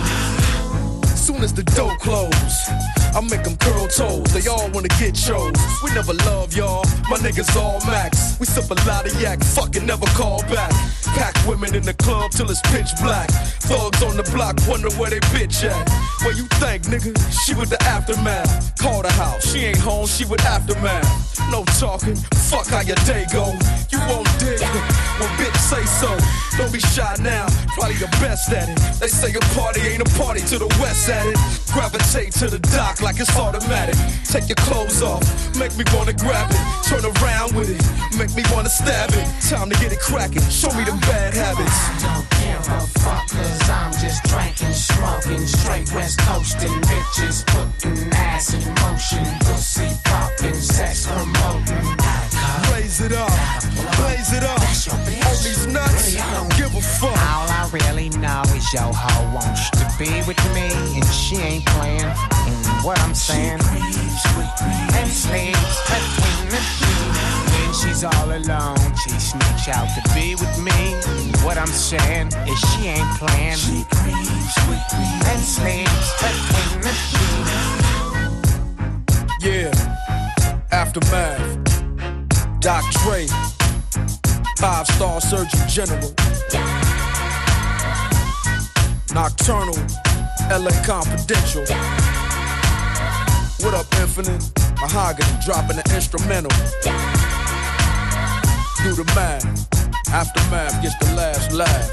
sheets. Soon as the door close, I make them curl toes. They all wanna get chose. We never love y'all, my niggas all max. We sip a lot of yak, fucking never call back. Pack women in the club till it's pitch black. Thugs on the block wonder where they bitch at. Where you think, nigga? She with the aftermath. Call the house, she ain't home, she with aftermath. No talking, fuck how your day go. You won't dig, well bitch say so. Don't be shy now, probably the best at it. They say a party ain't a party till the west at it. Gravitate to the dock like it's automatic. Take your clothes off, make me wanna grab it. Turn around with it, make me wanna stab it. Time to get it cracking, show me them bad habits. I don't care a fuck, cause I'm just drinking, smoking, straight west coasting, bitches putting ass in motion, pussy popping, sex promoting. Raise it up, blaze it up. On these nuts, I don't give a fuck. All I really know is your hoe wants to be with me, and she ain't playing. And what I'm saying, and sleeps between the sheets. When she's all alone, she sneaks out to be with me. And what I'm saying is she ain't playing. And sleeps between the sheets. Yeah, Aftermath, Doc Dre, 5-star Surgeon General, Nocturnal, LA Confidential. What up, Infinite? Mahogany dropping the instrumental. Do the math. Aftermath gets the last laugh.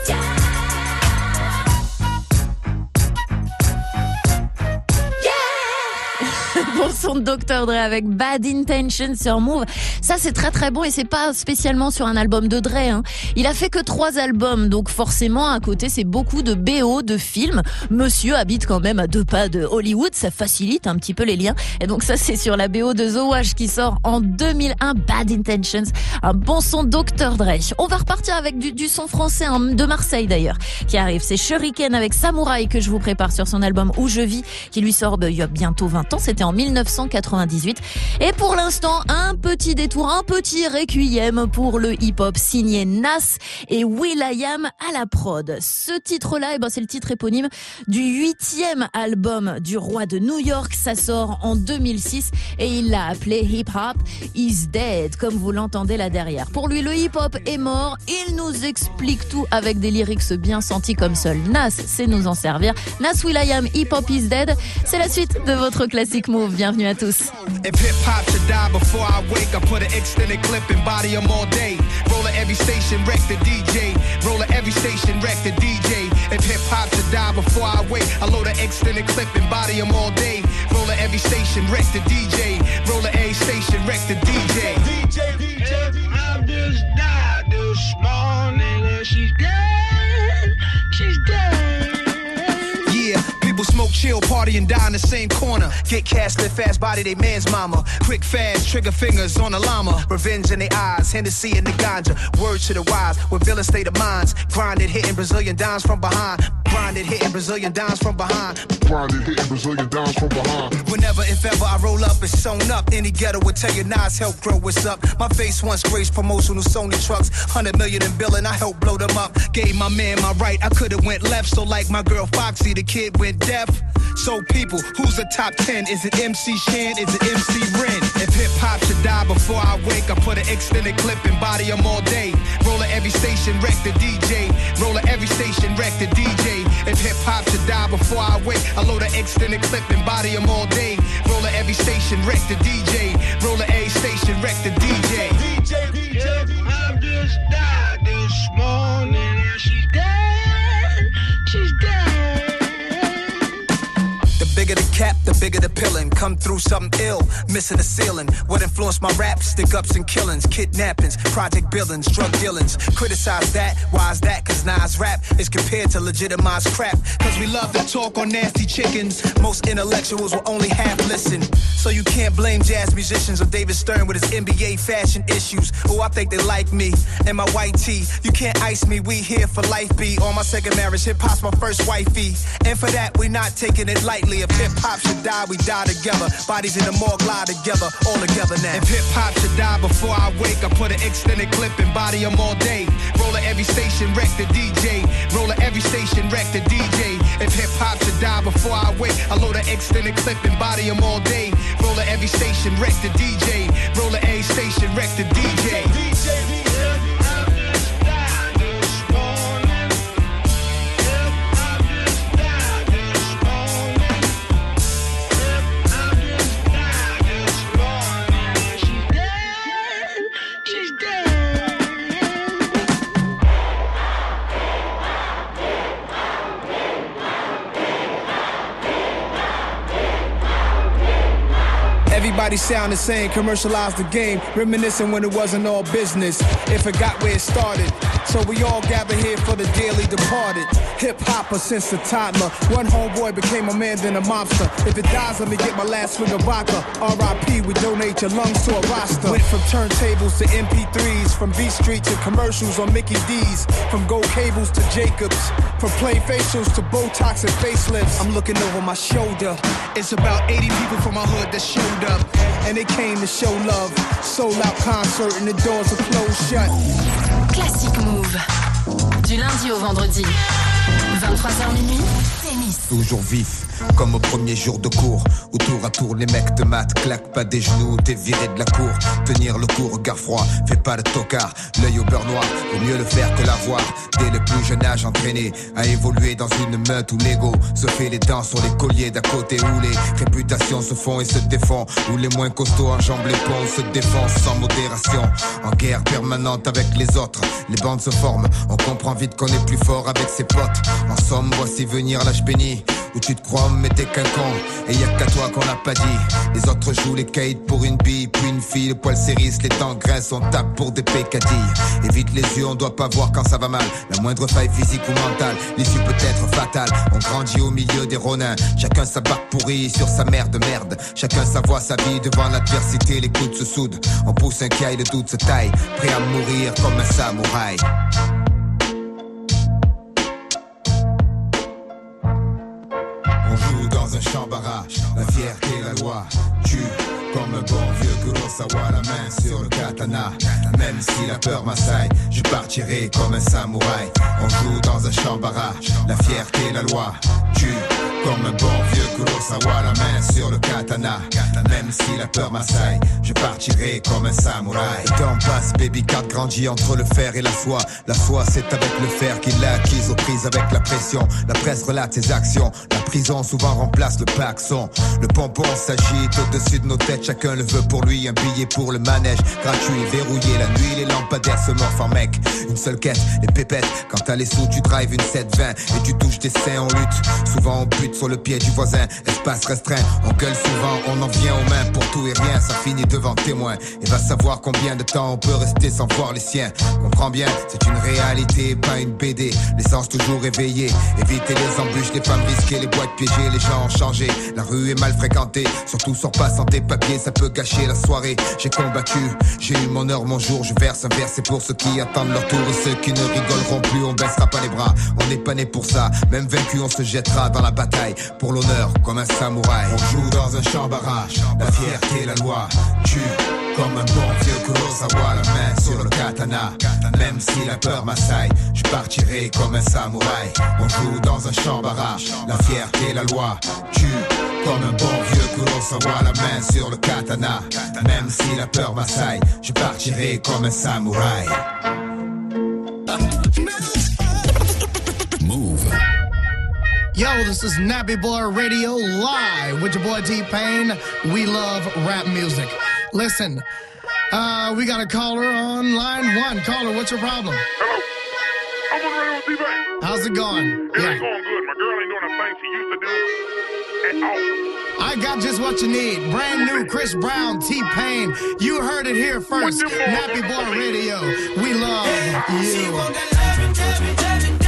Bon son de Dr. Dre avec Bad Intention sur Move. Ça c'est très très bon et c'est pas spécialement sur un album de Dre, hein. Il a fait que 3 albums, donc forcément à côté c'est beaucoup de BO, de films. Monsieur habite quand même à 2 pas de Hollywood, ça facilite un petit peu les liens. Et donc ça c'est sur la BO de The Wash qui sort en 2001, Bad Intentions. Un bon son Dr. Dre. On va repartir avec du son français, hein, de Marseille d'ailleurs, qui arrive. C'est Shuriken avec Samouraï que je vous prépare sur son album Où je vis, qui lui sort il y a bientôt 20 ans. C'était en 1998. Et pour l'instant, un petit détour, un petit requiem pour le hip-hop signé Nas et will.i.am à la prod. Ce titre-là, c'est le titre éponyme du 8e album du roi de New York. Ça sort en 2006 et il l'a appelé Hip Hop is Dead, comme vous l'entendez là derrière. Pour lui, le hip-hop est mort. Il nous explique tout avec des lyrics bien sentis comme seul Nas sait nous en servir. Nas, will.i.am, Hip Hop is Dead. C'est la suite de votre classique Move. Bienvenue à tous. If hip hop should die before I wake, I put an extended clip and body him all day. Roll at every station, wreck the DJ. Roll at every station, wreck the DJ. If hip hop should die before I wake, I load an extended clip and body him all day. Roll at every station, wreck the DJ. Roll at every station, wreck the DJ. I just died this morning and she's dead. She's dead. Yeah, people smoke, chill, party, and die in the same corner. Get cash, live fast, body they man's mama. Quick, fast, trigger fingers on the llama. Revenge in their eyes, Hennessy in the ganja. Words to the wise, with villain state of minds. Grinded, hitting Brazilian dimes from behind. Grinded, hitting Brazilian dimes from behind. Grinded, hitting Brazilian dimes from behind. Whenever, if ever, I roll up, it's sewn up. Any ghetto would tell you Nas help grow what's up. My face once graced promotional Sony trucks. 100 million in billing, I helped blow them up. Gave my man my right, I could've went left. So like my girl Foxy, the kid went deaf. So people, who's the top 10? Is it MC Shan? Is it MC Ren? If hip hop should die before I wake, I put an extended clip and body him all day. Roll at every station, wreck the DJ. Roll at every station, wreck the DJ. If hip hop should die before I wake, I load an extended clip and body him all day. Roll at every station, wreck the DJ. Roll at every station, wreck the DJ. I just died this morning and she's dead. She's dead. The bigger the cap, the bigger the pillin'. Come through something ill, missing the ceiling. What influenced my rap? Stick-ups and killings, kidnappings, project billings, drug dealings. Criticize that, why is that? Cause Nas rap is compared to legitimized crap. Cause we love to talk on nasty chickens. Most intellectuals will only half listen. So you can't blame jazz musicians or David Stern with his NBA fashion issues. Oh, I think they like me and my white tee. You can't ice me, we here for life be. On my second marriage, hip-hop's my first wifey. And for that, we not taking it lightly. If hip-hop should die, we die together. Bodies in the morgue lie together, all together now. If hip-hop should die before I wake, I put an extended clip and body him all day. Roll at every station, wreck the DJ. Roll at every station, wreck the DJ. If hip-hop should die before I wake, I load an extended clip and body him all day. Roll at every station, wreck the DJ. Roll at every station, wreck the DJ. Everybody sound the same, commercialize the game, reminiscing when it wasn't all business. It forgot where it started. So we all gather here for the dearly departed. Hip-hopper since the toddler. One homeboy became a man, then a mobster. If it dies, let me get my last swig of vodka. R.I.P. we donate your lungs to a roster. Went from turntables to MP3s, from Beat Street to commercials on Mickey D's, from gold cables to Jacobs, from plain facials to Botox and facelifts. I'm looking over my shoulder. It's about 80 people from my hood that showed up, and they came to show love. Sold out concert and the doors are closed shut. Classic Move. Du lundi au vendredi. 23h minuit, tennis. Toujours vif, comme au premier jour de cours, où tour à tour les mecs te matent, claque pas des genoux, t'es viré de la cour. Tenir le coup, regard froid, fais pas le tocard, l'œil au beurre noir, vaut mieux le faire que l'avoir. Dès le plus jeune âge entraîné, à évoluer dans une meute où l'ego se fait les dents sur les colliers d'à côté, où les réputations se font et se défont, où les moins costauds enjambent les ponts, se défoncent sans modération, en guerre permanente avec les autres. Les bandes se forment, on comprend vite qu'on est plus fort avec ses potes. En somme, voici venir l'âge béni, où tu te crois mais t'es qu'un con, et y'a qu'à toi qu'on l'a pas dit. Les autres jouent les kites pour une bille, puis une fille, le poil s'érisse, les dents grincent, on tape pour des pécadilles. Évite les yeux, on doit pas voir quand ça va mal, la moindre faille physique ou mentale, l'issue peut être fatale. On grandit au milieu des ronins, chacun sa barque pourrie sur sa mère de merde, chacun sa voix, sa vie, devant l'adversité les coudes se soudent. On pousse un caille, le doute se taille, prêt à mourir comme un samouraï. On joue dans un champ barrage, la fierté, la loi tue. Comme un bon vieux Kurosawa, la main sur le katana. Même si la peur m'assaille, je partirai comme un samouraï. On joue dans un champ barrage, la fierté, la loi tue. Comme un bon vieux Kurosawa, la main sur le katana. Même si la peur m'assaille, je partirai comme un samouraï. Le temps passe, baby card grandit entre le fer et la soie. La soie c'est avec le fer qu'il l'a acquise aux prises avec la pression. La presse relate ses actions, la prison souvent remplace le paxon. Le pompon s'agite au-dessus de nos têtes, chacun le veut pour lui. Un billet pour le manège, gratuit, verrouillé. La nuit les lampadaires se morfent en mec. Une seule quête, les pépettes. Quand t'as les sous tu drives une 720 et tu touches tes seins, on lutte. Souvent on bute sur le pied du voisin, espace restreint. On gueule souvent, on en vient aux mains pour tout et rien. Ça finit devant témoin et va savoir combien de temps on peut rester sans voir les siens. Comprends bien, c'est une réalité, pas une BD. L'essence toujours éveillée, éviter les embûches, les femmes risquées, les boîtes piégées. Les gens ont changé, la rue est mal fréquentée. Surtout sors pas sans tes papiers, ça peut gâcher la soirée. J'ai combattu, j'ai eu mon heure, mon jour. Je verse un verre, c'est pour ceux qui attendent leur tour. Et ceux qui ne rigoleront plus, on baissera pas les bras. On n'est pas né pour ça, même vaincu on se jettera dans la bataille. Pour l'honneur, comme un samouraï. On joue dans un champ barrage, la fierté, la loi tue. Comme un bon vieux Kurosawa, la main sur le katana. Même si la peur m'assaille, je partirai comme un samouraï. On joue dans un champ barrage, la fierté, la loi tue. Comme un bon vieux Kurosawa, la main sur le katana. Même si la peur m'assaille, je partirai comme un samouraï. Move. Yo, this is Nappy Boy Radio live with your boy T-Pain. We love rap music. Listen, we got a caller on line one. Caller, what's your problem? Hello. I'm on the radio with T-Pain. How's it going? It ain't going good. My girl ain't doing the thing she used to do at all. I got just what you need. Brand new Chris Brown, T-Pain. You heard it here first. Nappy Boy Radio. We love you.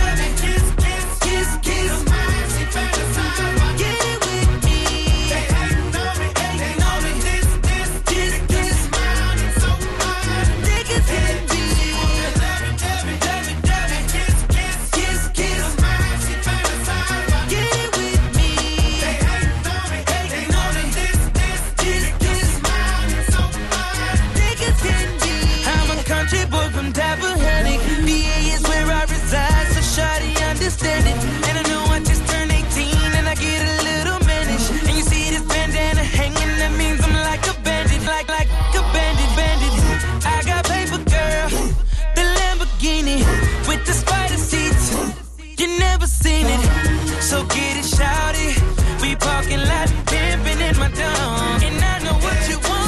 Understand it, and I know I just turned 18 and I get a little mannish. And you see this bandana hanging, that means I'm like a bandit, like a bandit. I got paper, girl, the Lamborghini with the spider seats. You never seen it, so get it, shout it. We parking lot pimping in my dome, and I know what you want.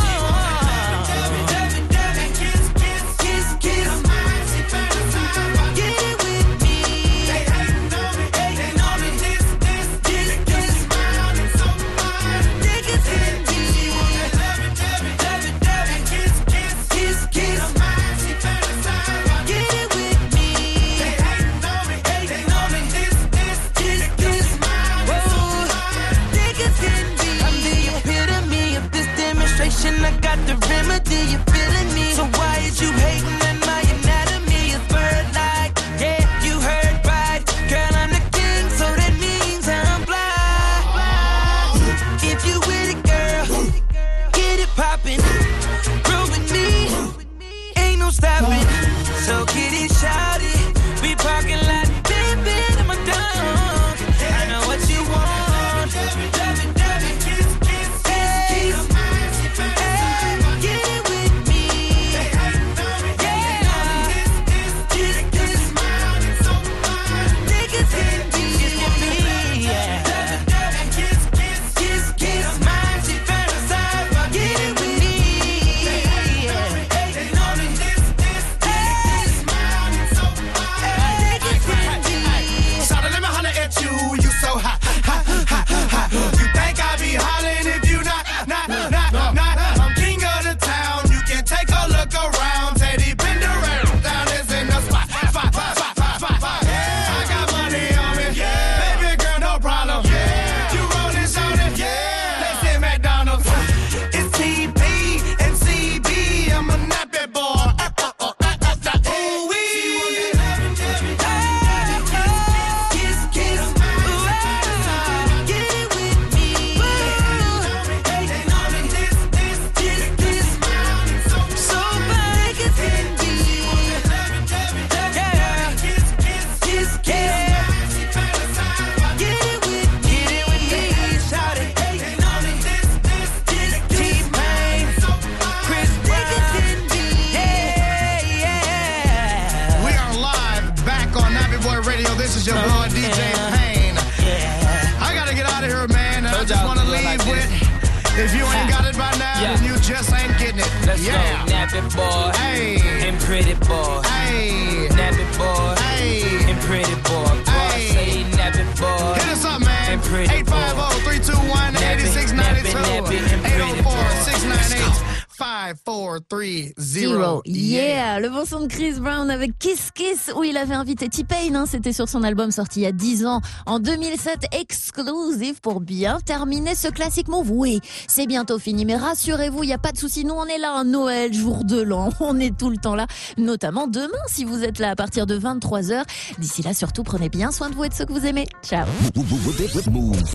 Can Radio. This is your boy DJ Payne. I gotta get out of here, man. I just wanna leave with. If you ain't got it by now, then you just ain't getting it. Let's go, nappy boy. Hey. And pretty boy. Hey. Nappy boy. Hey. And pretty boy. Hey. Say nappy boy. Hit us up, man. 850-321-8692. 804-698-5430. Yeah, le bon son de Chris Brown avec Kiss Kiss où il avait invité T-Pain, hein. C'était sur son album sorti il y a 10 ans, en 2007, exclusive pour bien terminer ce classique move. Oui, c'est bientôt fini, mais rassurez-vous, il n'y a pas de souci. Nous, on est là, Noël, jour de l'an, on est tout le temps là, notamment demain si vous êtes là à partir de 23h. D'ici là, surtout, prenez bien soin de vous et de ceux que vous aimez. Ciao.